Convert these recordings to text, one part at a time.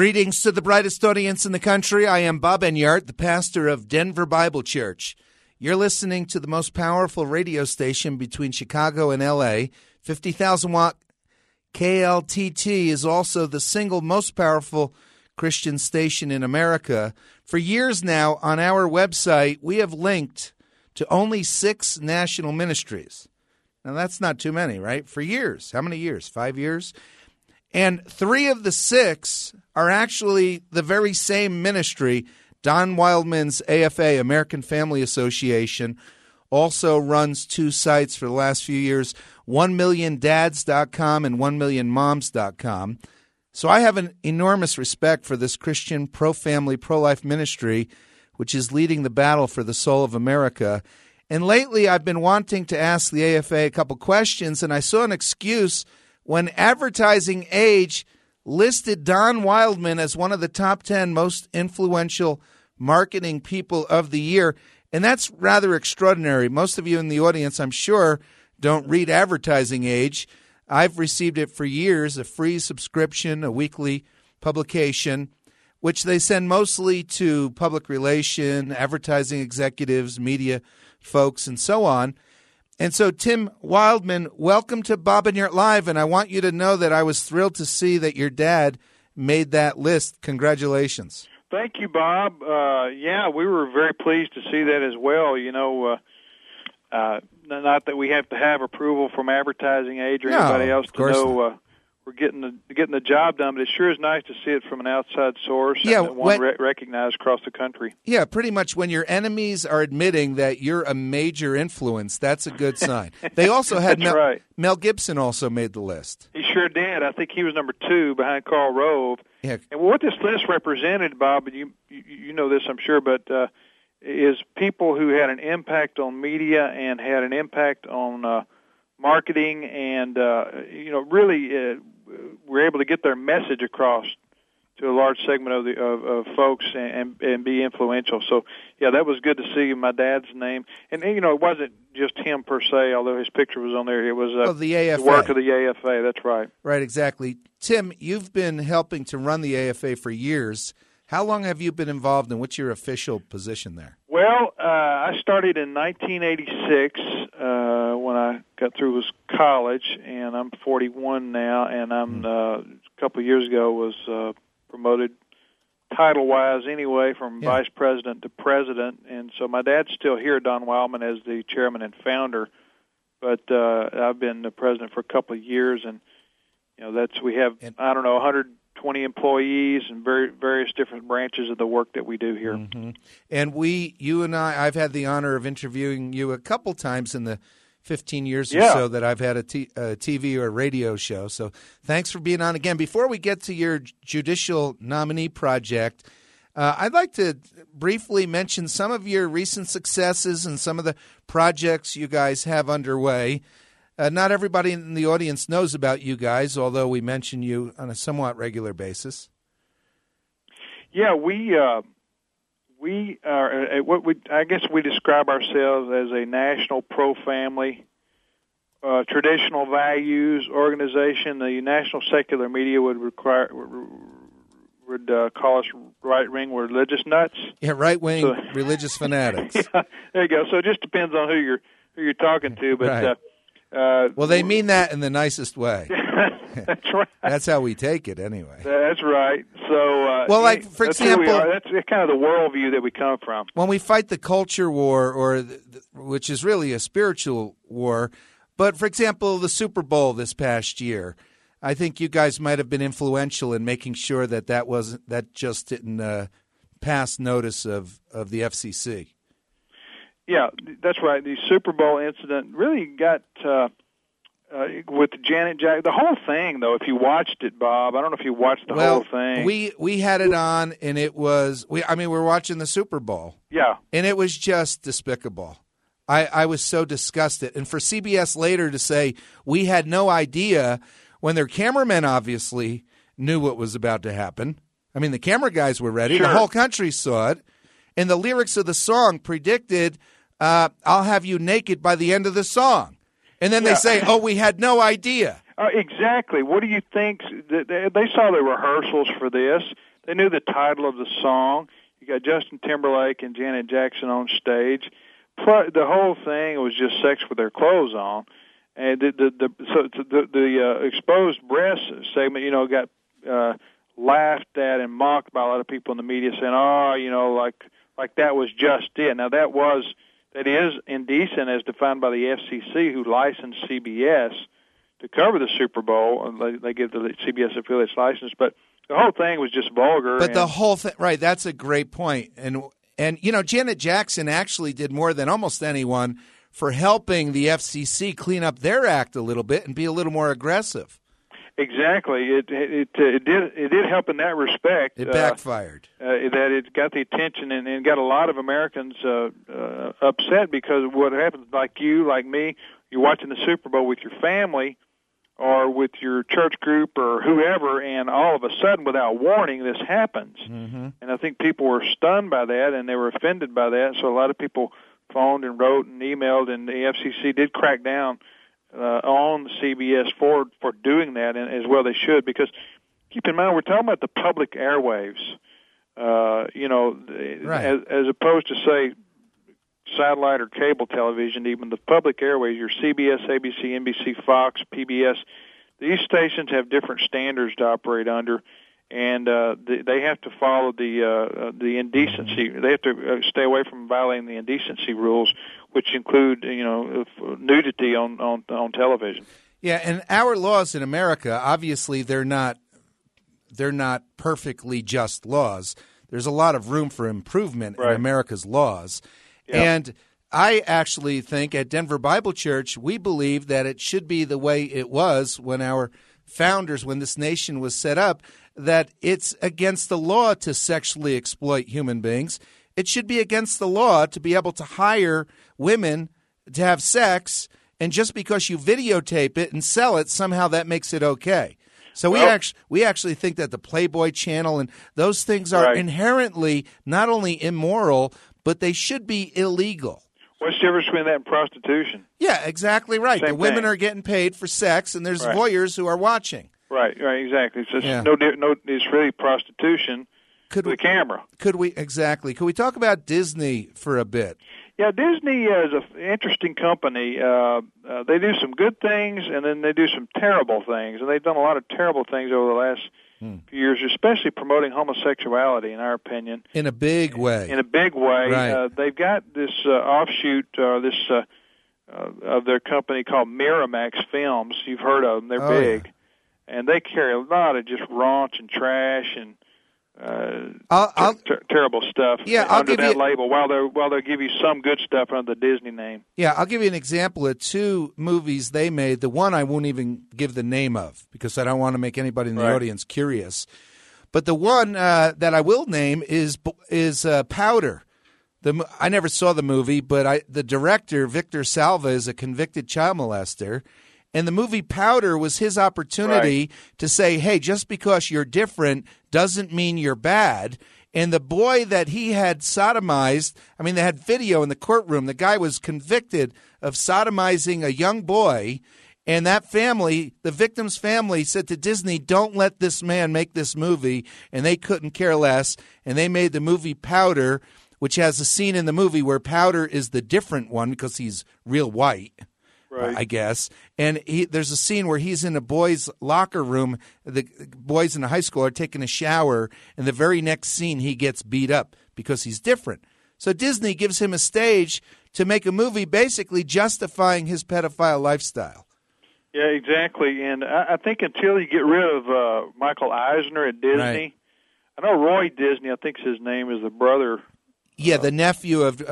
Greetings to the brightest audience in the country. I am Bob Enyart, the pastor of Denver Bible Church. You're listening to the most powerful radio station between Chicago and L.A. 50,000-watt KLTT is also the single most powerful Christian station in America. For years now, on our website, we have linked to only 6 national ministries. Now, that's not too many, right? For years. How many years? 5 years? And 3 of the 6 are actually the very same ministry. Don Wildman's AFA, American Family Association, also runs 2 sites for the last few years, 1milliondads.com and 1millionmoms.com. So I have an enormous respect for this Christian pro-family, pro-life ministry, which is leading the battle for the soul of America. And lately I've been wanting to ask the AFA a couple questions, and I saw an excuse when Advertising Age listed Don Wildman as one of the top 10 most influential marketing people of the year. And that's rather extraordinary. Most of you in the audience, I'm sure, don't read Advertising Age. I've received it for years, a free subscription, a weekly publication, which they send mostly to public relation, advertising executives, media folks, and so on. And so, Tim Wildman, welcome to Bob Enyart Live, and I want you to know that I was thrilled to see that your dad made that list. Congratulations. Thank you, Bob. Yeah, we were very pleased to see that as well. You know, not that we have to have approval from Advertising Age or anybody else to know we're getting the job done, but it sure is nice to see it from an outside source and one recognized across the country. Yeah, pretty much when your enemies are admitting that you're a major influence, that's a good sign. They also had Mel Gibson also made the list. He sure did. I think he was number 2 behind Karl Rove. Yeah. And what this list represented, Bob, and you know this, I'm sure, but is people who had an impact on media and had an impact on marketing and, really were able to get their message across to a large segment of folks and be influential. So, yeah, that was good to see my dad's name. And it wasn't just him per se, although his picture was on there. It was the AFA. The work of the AFA. That's right. Right, exactly. Tim, you've been helping to run the AFA for years. How long have you been involved, and what's your official position there? Well, I started in 1986 when I got through with college, and I'm 41 now, and I'm a couple of years ago was promoted title-wise anyway from vice president to president, and so my dad's still here, Don Wildman, as the chairman and founder, but I've been the president for a couple of years, and we have 120 employees and various different branches of the work that we do here. Mm-hmm. And you and I've had the honor of interviewing you a couple times in the 15 years or so that I've had a TV or radio show. So thanks for being on again. Before we get to your judicial nominee project, I'd like to briefly mention some of your recent successes and some of the projects you guys have underway. Not everybody in the audience knows about you guys, although we mention you on a somewhat regular basis. Yeah, we are. I guess we describe ourselves as a national pro-family, traditional values organization. The national secular media would call us right-wing religious nuts. Yeah, right-wing religious fanatics. Yeah, there you go. So it just depends on who you're talking to, but. Right. Well, they mean that in the nicest way. That's right. That's how we take it, anyway. That's right. So, for example, that's kind of the worldview that we come from. When we fight the culture war, which is really a spiritual war, but for example, the Super Bowl this past year, I think you guys might have been influential in making sure that just didn't pass notice of the FCC. Yeah, that's right. The Super Bowl incident really got with Janet Jackson. The whole thing, though, if you watched it, Bob, I don't know if you watched the whole thing. We had it on, and it was we were watching the Super Bowl. Yeah. And it was just despicable. I was so disgusted. And for CBS later to say we had no idea when their cameramen obviously knew what was about to happen. I mean, the camera guys were ready. Sure. The whole country saw it. And the lyrics of the song predicted, I'll have you naked by the end of the song. And then they say, we had no idea. Exactly. What do you think? They saw the rehearsals for this. They knew the title of the song. You got Justin Timberlake and Janet Jackson on stage. The whole thing was just sex with their clothes on, and the exposed breast segment, got laughed at and mocked by a lot of people in the media, saying, like that was just it. Now that is indecent as defined by the FCC, who licensed CBS to cover the Super Bowl. They give the CBS affiliates license, but the whole thing was just vulgar. But the whole thing, right, that's a great point. And Janet Jackson actually did more than almost anyone for helping the FCC clean up their act a little bit and be a little more aggressive. Exactly. It did help in that respect. It backfired. That it got the attention and got a lot of Americans upset, because what happens, like you, like me, you're watching the Super Bowl with your family or with your church group or whoever, and all of a sudden, without warning, this happens. Mm-hmm. And I think people were stunned by that, and they were offended by that. So a lot of people phoned and wrote and emailed, and the FCC did crack down on CBS for doing that, and as well they should, because keep in mind, we're talking about the public airwaves, right. as opposed to, say, satellite or cable television. Even the public airwaves, your CBS, ABC, NBC, Fox, PBS, these stations have different standards to operate under, and they have to follow the indecency. They have to stay away from violating the indecency rules, which include nudity on television. Yeah, and our laws in America, obviously, they're not perfectly just laws. There's a lot of room for improvement in America's laws. Yep. And I actually think at Denver Bible Church, we believe that it should be the way it was when our founders, when this nation was set up, that it's against the law to sexually exploit human beings. It should be against the law to be able to hire women to have sex, and just because you videotape it and sell it, somehow that makes it okay. So we actually think that the Playboy Channel and those things are inherently not only immoral, but they should be illegal. What's the difference between that and prostitution? Yeah, exactly right. Same the women thing. are getting paid for sex, and there's voyeurs who are watching. Right, exactly. So it's really prostitution with a camera. Could we talk about Disney for a bit? Yeah, Disney is an interesting company. They do some good things, and then they do some terrible things. And they've done a lot of terrible things over the last few years, especially promoting homosexuality, in our opinion. In a big way. Right. They've got this offshoot, of their company called Miramax Films. You've heard of them. They're big. Yeah. And they carry a lot of just raunch and trash and terrible stuff under that label, while they'll give you some good stuff under the Disney name. Yeah, I'll give you an example of two movies they made. The one I won't even give the name of because I don't want to make anybody in the audience curious. But the one that I will name is Powder. I never saw the movie, but the director, Victor Salva, is a convicted child molester. And the movie Powder was his opportunity to say, hey, just because you're different doesn't mean you're bad. And the boy that he had sodomized, I mean, they had video in the courtroom. The guy was convicted of sodomizing a young boy. And that family, the victim's family, said to Disney, don't let this man make this movie. And they couldn't care less. And they made the movie Powder, which has a scene in the movie where Powder is the different one because he's real white. Right. I guess. And there's a scene where he's in a boys' locker room. The boys in the high school are taking a shower, and the very next scene he gets beat up because he's different. So Disney gives him a stage to make a movie basically justifying his pedophile lifestyle. Yeah, exactly. And I think until you get rid of Michael Eisner at Disney, I know Roy Disney, I think his name is the brother. Yeah, the nephew of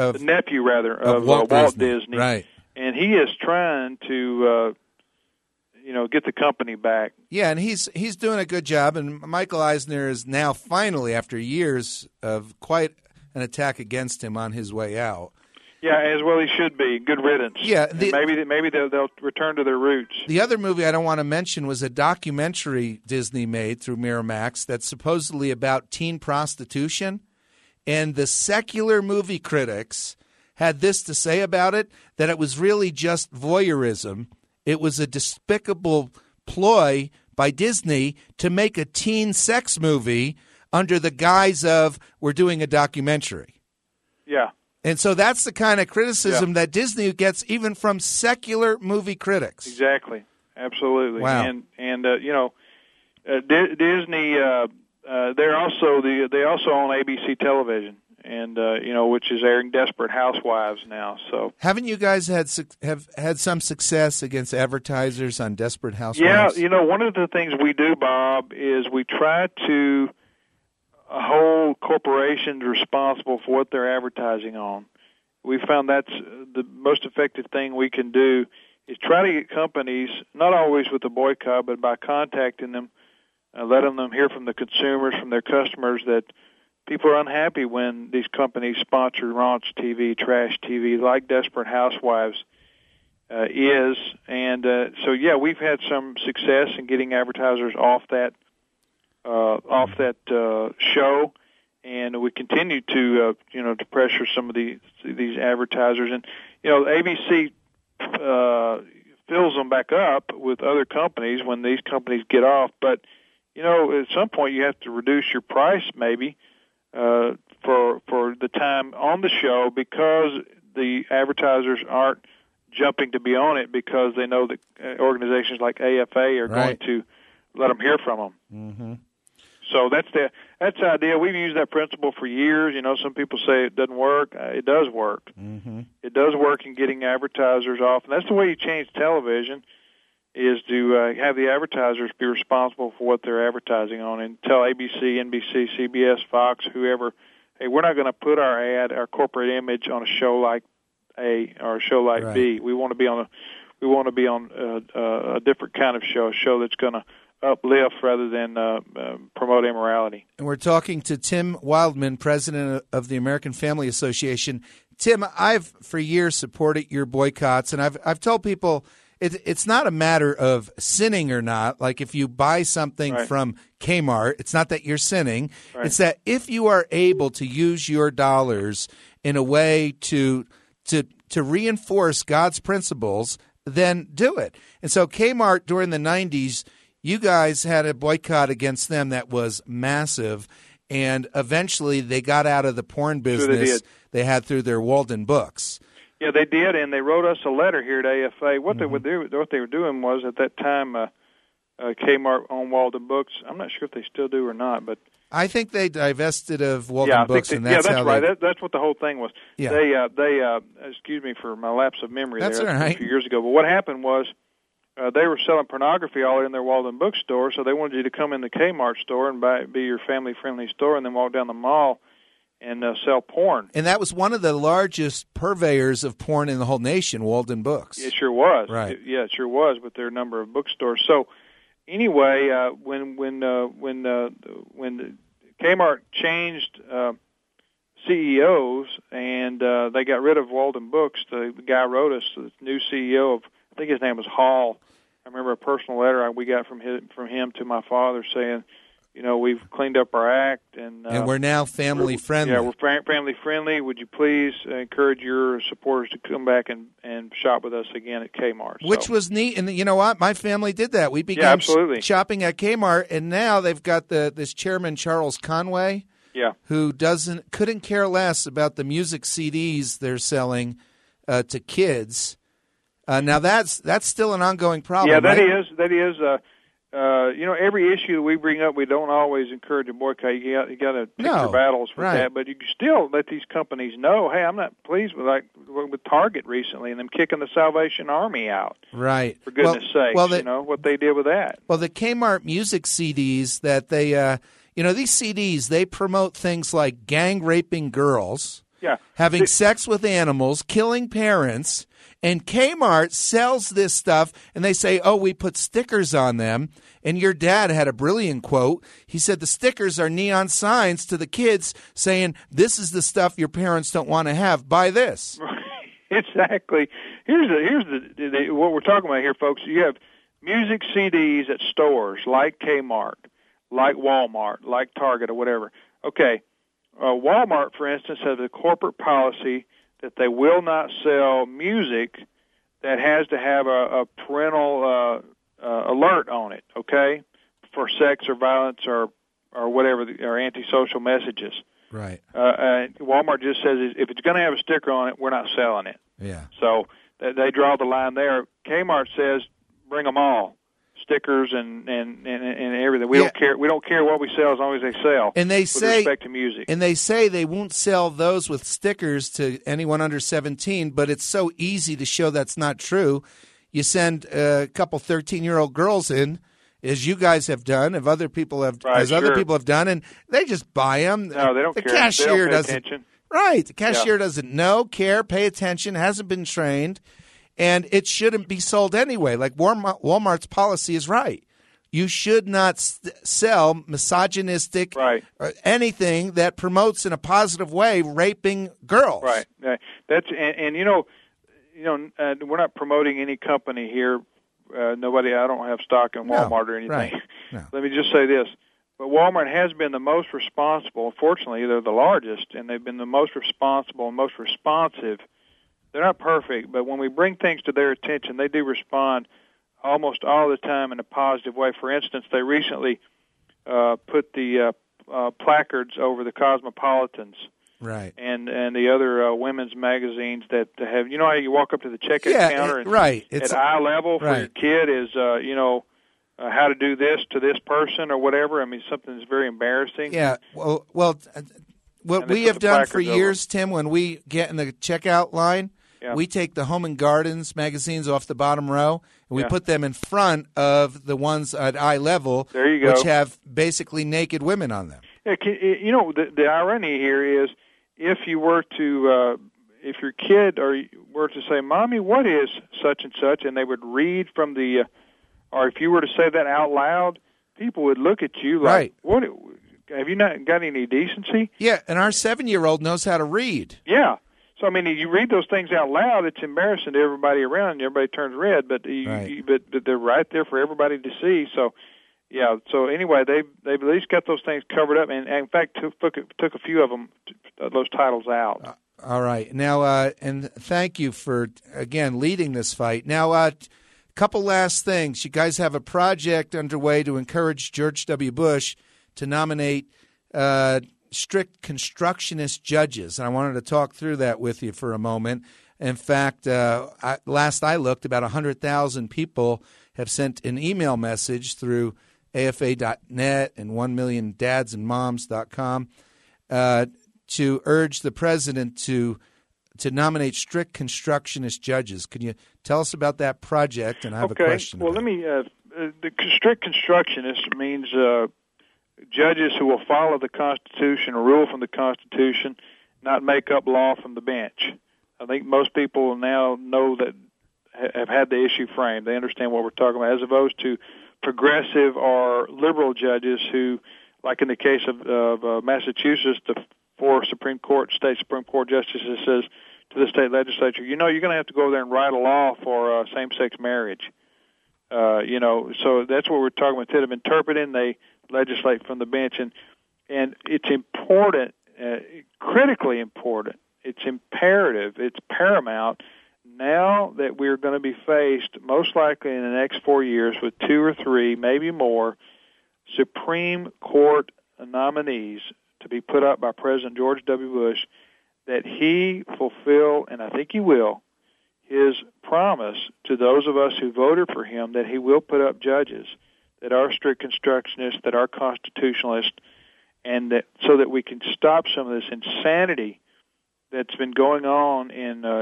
Walt Disney. Right. And he is trying to, get the company back. Yeah, and he's doing a good job. And Michael Eisner is now finally, after years of quite an attack against him, on his way out. Yeah, as well he should be. Good riddance. Yeah, maybe they'll return to their roots. The other movie I don't want to mention was a documentary Disney made through Miramax that's supposedly about teen prostitution, and the secular movie critics had this to say about it, that it was really just voyeurism. It was a despicable ploy by Disney to make a teen sex movie under the guise of we're doing a documentary. Yeah. And so that's the kind of criticism that Disney gets even from secular movie critics. Exactly. Absolutely. Wow. And Disney, they also own ABC Television, and which is airing Desperate Housewives now. So haven't you guys have had some success against advertisers on Desperate Housewives? Yeah, one of the things we do, Bob, is we try to hold corporations responsible for what they're advertising on. We found that's the most effective thing we can do is try to get companies, not always with a boycott, but by contacting them, letting them hear from the consumers, from their customers, that people are unhappy when these companies sponsor raunch TV, trash TV, like Desperate Housewives is. And so, we've had some success in getting advertisers off that show, and we continue to to pressure some of these advertisers. And ABC fills them back up with other companies when these companies get off. But at some point you have to reduce your price maybe for the time on the show, because the advertisers aren't jumping to be on it because they know that organizations like AFA are going to let them hear from them. Mm-hmm. So that's the idea. We've used that principle for years. Some people say it doesn't work. It does work. Mm-hmm. It does work in getting advertisers off, and that's the way you change television, is to have the advertisers be responsible for what they're advertising on, and tell ABC, NBC, CBS, Fox, whoever, hey, we're not going to put our corporate image on a show like A or a show like B. We want to be on a different kind of show, a show that's going to uplift rather than promote immorality. And we're talking to Tim Wildman, president of the American Family Association. Tim, I've for years supported your boycotts, and I've told people it's not a matter of sinning or not. Like if you buy something from Kmart, it's not that you're sinning. Right. It's that if you are able to use your dollars in a way to reinforce God's principles, then do it. And so Kmart during the 90s, you guys had a boycott against them that was massive, and eventually they got out of the porn business they had through their Walden Books. Yeah, they did, and they wrote us a letter here at AFA. What they were doing was, at that time, Kmart owned Walden Books. I'm not sure if they still do or not, but I think they divested of Walden Books, and that's how right. That's what the whole thing was. Yeah. They excuse me for my lapse of memory. That's there. All right. A few years ago, but what happened was, they were selling pornography all in their Walden bookstore, so they wanted you to come in the Kmart store and be your family-friendly store, and then walk down the mall and sell porn. And that was one of the largest purveyors of porn in the whole nation, Walden Books. It sure was. Right. It sure was, with their number of bookstores. So anyway, when Kmart changed CEOs and they got rid of Walden Books, the guy wrote us, the new CEO of, I think his name was Hall. I remember a personal letter we got from him to my father saying, we've cleaned up our act, and we're now family friendly. Yeah, we're family friendly. Would you please encourage your supporters to come back and shop with us again at Kmart? Which was neat, and you know what? My family did that. We began shopping at Kmart, and now they've got this chairman, Charles Conway, who couldn't care less about the music CDs they're selling to kids. Now that's still an ongoing problem. Yeah, that right? is. Every issue that we bring up, we don't always encourage a boycott. You got to pick your battles with that, but you can still let these companies know, hey, I'm not pleased with Target recently and them kicking the Salvation Army out. Right. For goodness sakes, what they did with that. Well, the Kmart music CDs that they, these CDs, they promote things like gang raping girls, having sex with animals, killing parents. And Kmart sells this stuff, and they say, we put stickers on them. And your dad had a brilliant quote. He said the stickers are neon signs to the kids saying, this is the stuff your parents don't want to have. Buy this. Right. Exactly. Here's what we're talking about here, folks. You have music CDs at stores like Kmart, like Walmart, like Target or whatever. Okay, Walmart, for instance, has a corporate policy that they will not sell music that has to have a parental alert on it, okay, for sex or violence or whatever, or antisocial messages. Right. Walmart just says if it's going to have a sticker on it, we're not selling it. Yeah. So they draw the line there. Kmart says bring them all, stickers and everything. We don't care. We don't care what we sell as long as they sell. And they with respect to music. And they say they won't sell those with stickers to anyone under 17. But it's so easy to show that's not true. You send a couple 13-year-old girls in, as you guys have done, as other people have done, and they just buy them. No, they don't care. Cashier they don't pay doesn't. Attention. Right. The cashier doesn't know, care, pay attention, hasn't been trained, and it shouldn't be sold anyway. Like Walmart's policy is right. You should not sell misogynistic or anything that promotes in a positive way raping girls. Right. That's and we're not promoting any company here. Nobody. I don't have stock in Walmart or anything. Right. No. Let me just say this. But Walmart has been the most responsible. Fortunately, they're the largest, and they've been the most responsible and most responsive. They're not perfect, but when we bring things to their attention, they do respond almost all the time in a positive way. For instance, they recently put the placards over the Cosmopolitans, right, and the other women's magazines that have. You know how you walk up to the checkout counter, and it's at eye level for your kid is how to do this to this person or whatever. I mean, something that's very embarrassing. Yeah, well, what we have done for years, Tim, when we get in the checkout line, we take the Home and Gardens magazines off the bottom row, and we put them in front of the ones at eye level, there you go, which have basically naked women on them. Yeah, the irony here is if you were to, if your kid were to say, "Mommy, what is such and such," and they would read from the or if you were to say that out loud, people would look at you like, "What? Have you not got any decency?" Yeah, and our 7-year-old knows how to read. Yeah. So, I mean, you read those things out loud, it's embarrassing to everybody around, and everybody turns red, but but they're right there for everybody to see. So, yeah. So, anyway, they've at least got those things covered up, and in fact, took a few of them, those titles out. All right. Now, and thank you for, again, leading this fight. Now, couple last things. You guys have a project underway to encourage George W. Bush to nominate strict constructionist judges, and I wanted to talk through that with you for a moment. In fact, last I looked, about 100,000 people have sent an email message through AFA.net and 1milliondadsandmoms.com to urge the president to nominate strict constructionist judges. Can you tell us about that project? And I have a question. Well, let me. The strict constructionist means judges who will follow the Constitution or rule from the Constitution, not make up law from the bench. I think most people now know that have had the issue framed. They understand what we're talking about, as opposed to progressive or liberal judges who, like in the case of Massachusetts, the 4 state Supreme Court justices says to the state legislature, you're going to have to go over there and write a law for same-sex marriage. So that's what we're talking about. Instead of interpreting, they legislate from the bench, and it's important, critically important. It's imperative. It's paramount. Now that we're going to be faced, most likely in the next 4 years, with 2 or 3, maybe more, Supreme Court nominees to be put up by President George W. Bush, that he fulfill, and I think he will, his promise to those of us who voted for him that he will put up judges that are strict constructionists, that are constitutionalists, and that so that we can stop some of this insanity that's been going on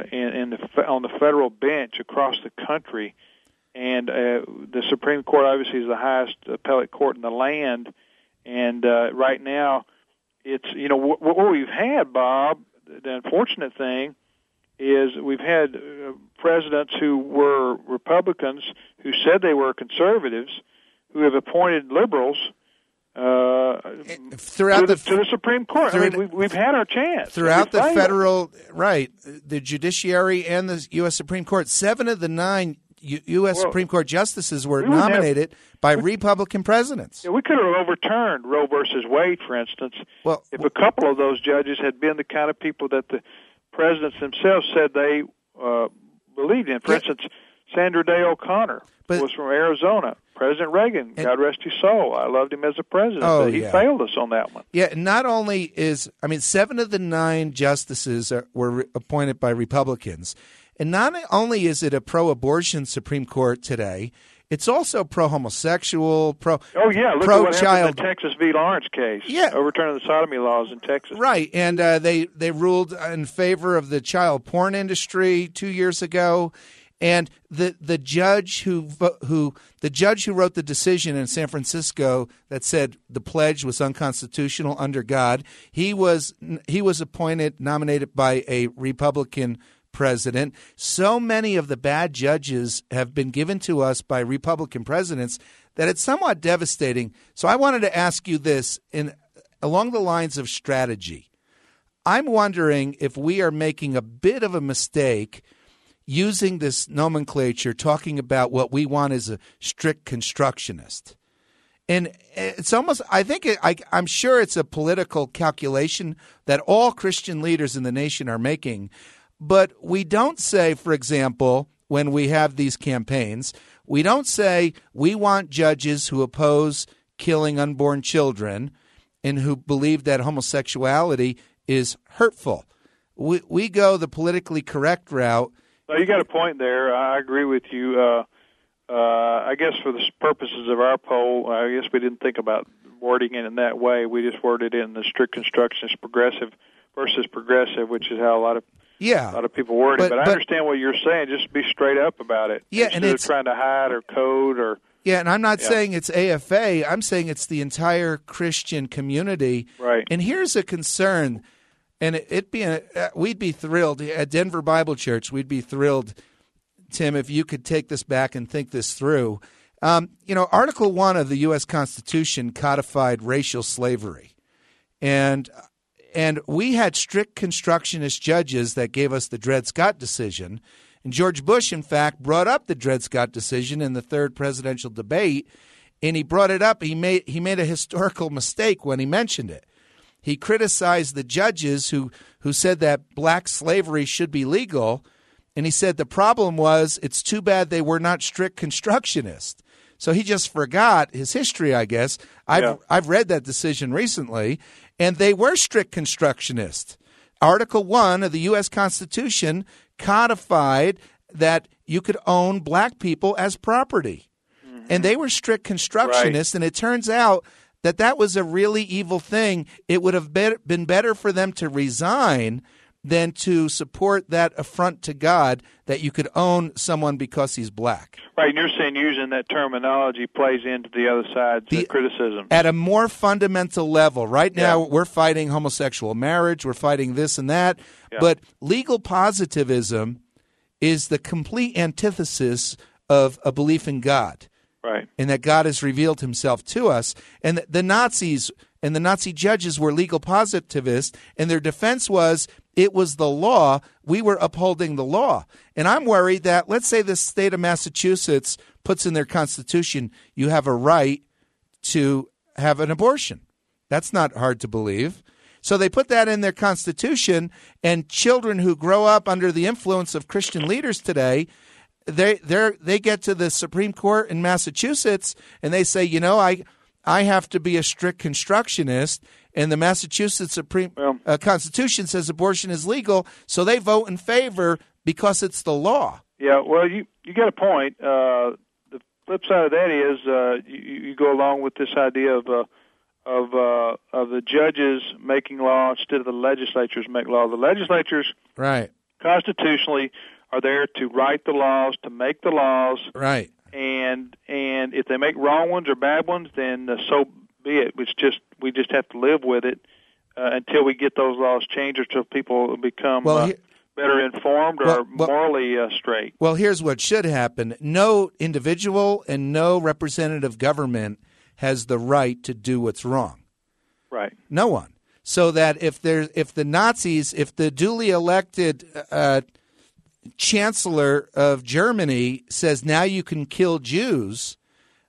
on the federal bench across the country. And the Supreme Court obviously is the highest appellate court in the land, and right now it's what we've had, Bob. The unfortunate thing is we've had presidents who were Republicans who said they were conservatives who have appointed liberals throughout to the Supreme Court. I mean, we've had our chance. Throughout the federal, the judiciary and the U.S. Supreme Court, 7 of the 9 U.S. Supreme Court justices were nominated by Republican presidents. Yeah, we could have overturned Roe versus Wade, for instance, if a couple of those judges had been the kind of people that the presidents themselves said they believed in. For instance, Sandra Day O'Connor was from Arizona. President Reagan, God rest his soul. I loved him as a president, but he failed us on that one. Yeah, not only 7 of the 9 justices were appointed by Republicans. And not only is it a pro-abortion Supreme Court today, it's also pro-homosexual, pro-child. Oh, yeah, look at what happened in the Texas v. Lawrence case, overturning the sodomy laws in Texas. Right, and they ruled in favor of the child porn industry 2 years ago. And the judge who wrote the decision in San Francisco that said the pledge was unconstitutional under God, he was nominated by a Republican president. So many of the bad judges have been given to us by Republican presidents that it's somewhat devastating. So I wanted to ask you this along the lines of strategy. I'm wondering if we are making a bit of a mistake using this nomenclature, talking about what we want as a strict constructionist. And it's almost, I'm sure it's a political calculation that all Christian leaders in the nation are making. But we don't say, for example, when we have these campaigns, we don't say we want judges who oppose killing unborn children and who believe that homosexuality is hurtful. We go the politically correct route. No, you got a point there. I agree with you. I guess for the purposes of our poll, I guess we didn't think about wording it in that way. We just worded it in the strict constructionist progressive versus progressive, which is how a lot of people word it. But I understand what you're saying. Just be straight up about it. Yeah, instead and it's of trying to hide or code or. Yeah, and I'm not saying it's AFA. I'm saying it's the entire Christian community. Right. And here's a concern. And we'd be thrilled at Denver Bible Church. We'd be thrilled, Tim, if you could take this back and think this through. Article 1 of the U.S. Constitution codified racial slavery, and we had strict constructionist judges that gave us the Dred Scott decision. And George Bush, in fact, brought up the Dred Scott decision in the third presidential debate, and he brought it up. He made a historical mistake when he mentioned it. He criticized the judges who said that black slavery should be legal, and he said the problem was it's too bad they were not strict constructionists. So he just forgot his history, I guess. I've read that decision recently, and they were strict constructionists. Article 1 of the U.S. Constitution codified that you could own black people as property, and they were strict constructionists, and it turns out that was a really evil thing. It would have been better for them to resign than to support that affront to God that you could own someone because he's black. Right, and you're saying using that terminology plays into the other side's criticism. At a more fundamental level. Right now we're fighting homosexual marriage, we're fighting this and that, but legal positivism is the complete antithesis of a belief in God. Right. And that God has revealed himself to us. And the Nazis and the Nazi judges were legal positivists, and their defense was it was the law. We were upholding the law. And I'm worried that, let's say the state of Massachusetts puts in their constitution, you have a right to have an abortion. That's not hard to believe. So they put that in their constitution, and children who grow up under the influence of Christian leaders today, they get to the Supreme Court in Massachusetts and they say, I have to be a strict constructionist, and the Massachusetts Supreme Constitution says abortion is legal, so they vote in favor because it's the law. Yeah, well, you got a point. The flip side of that is you go along with this idea of the judges making law instead of the legislatures make law. The legislatures, right, constitutionally are there to write the laws, to make the laws. Right. And if they make wrong ones or bad ones, then so be it. We just have to live with it until we get those laws changed or until people become better informed or morally straight. Well, here's what should happen. No individual and no representative government has the right to do what's wrong. Right. No one. So that if the duly elected Chancellor of Germany says now you can kill Jews,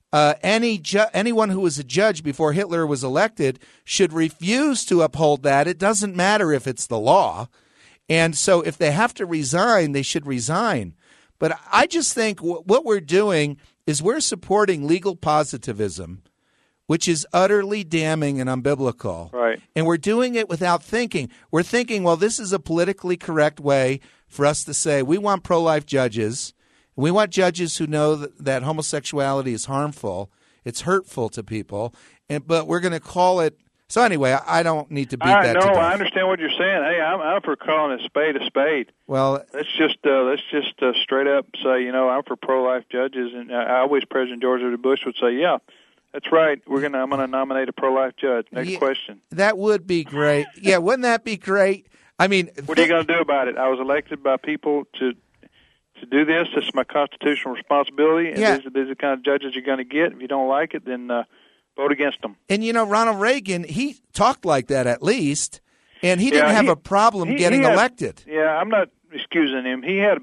anyone who was a judge before Hitler was elected should refuse to uphold that. It doesn't matter if it's the law. And so if they have to resign, they should resign. But I just think what we're doing is we're supporting legal positivism, which is utterly damning and unbiblical. Right. And we're doing it without thinking. We're thinking, well, this is a politically correct way for us to say we want pro-life judges. We want judges who know that homosexuality is harmful. It's hurtful to people. But we're going to call it. So anyway, I don't need to beat that to death. I understand what you're saying. Hey, I'm for calling a spade a spade. Well, let's just straight up say, I'm for pro-life judges, and I wish President George W. Bush would say, yeah, that's right. I'm going to nominate a pro-life judge. Next question. That would be great. Yeah, wouldn't that be great? I mean, what are you going to do about it? I was elected by people to do this. This is my constitutional responsibility, and these are the kind of judges you're going to get. If you don't like it, then vote against them. And, Ronald Reagan, he talked like that at least, and he didn't have a problem getting elected. Yeah, I'm not excusing him. He had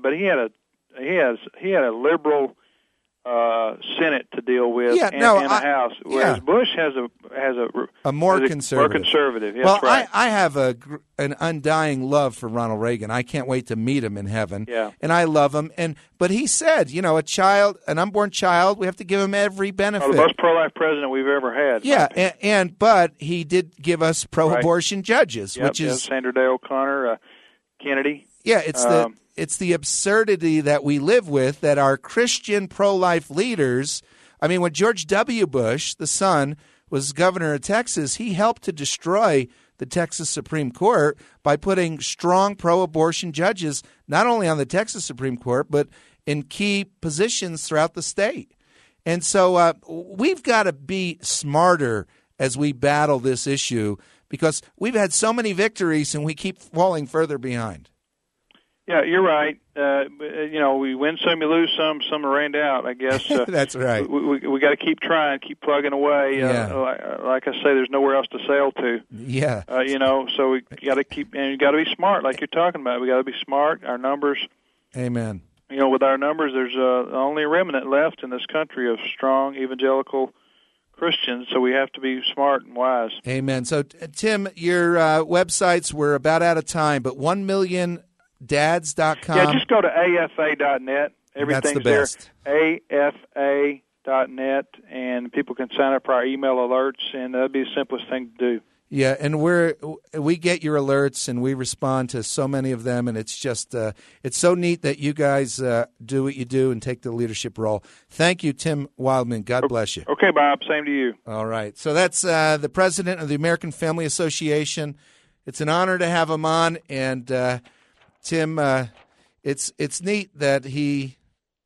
a liberal Senate to deal with and a House, whereas Bush has a more conservative. More conservative. Yes, well, right. I have an undying love for Ronald Reagan. I can't wait to meet him in heaven. Yeah. And I love him. But he said, an unborn child, we have to give him every benefit. The most pro-life president we've ever had. Yeah, but he did give us pro-abortion judges, which is Sandra Day O'Connor, Kennedy. Yeah, it's the absurdity that we live with, that our Christian pro-life leaders, I mean, when George W. Bush, the son, was governor of Texas, he helped to destroy the Texas Supreme Court by putting strong pro-abortion judges, not only on the Texas Supreme Court, but in key positions throughout the state. And so we've got to be smarter as we battle this issue, because we've had so many victories and we keep falling further behind. Yeah, you're right. We win some, you lose some are rained out, I guess. That's right. We got to keep trying, keep plugging away. Like I say, there's nowhere else to sail to. Yeah. So we got to keep, and you got to be smart, like you're talking about. We got to be smart. Our numbers. Amen. With our numbers, there's only a remnant left in this country of strong evangelical Christians, so we have to be smart and wise. Amen. So, Tim, your websites, we're about out of time, but 1milliondads.com. Yeah, just go to afa.net. That's Everything's the best. there. afa.net, and people can sign up for our email alerts, and that'd be the simplest thing to do. Yeah, and we get your alerts, and we respond to so many of them, and it's just it's so neat that you guys do what you do and take the leadership role. Thank you, Tim Wildman. God bless you. Okay, Bob. Same to you. All right. So that's the president of the American Family Association. It's an honor to have him on, and Tim, it's neat that he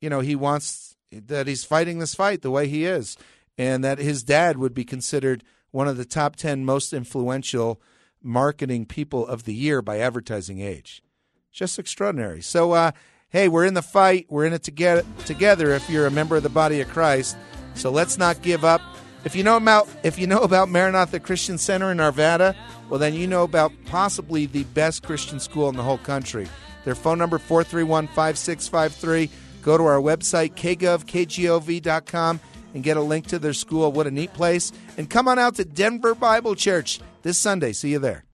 wants that he's fighting this fight the way he is, and that his dad would be considered one of the top 10 most influential marketing people of the year by Advertising Age. Just extraordinary. So, hey, we're in the fight. We're in it together if you're a member of the body of Christ. So let's not give up. If you know about Maranatha Christian Center in Arvada, well, then you know about possibly the best Christian school in the whole country. Their phone number, 431-5653. Go to our website, kgov.com, and get a link to their school. What a neat place. And come on out to Denver Bible Church this Sunday. See you there.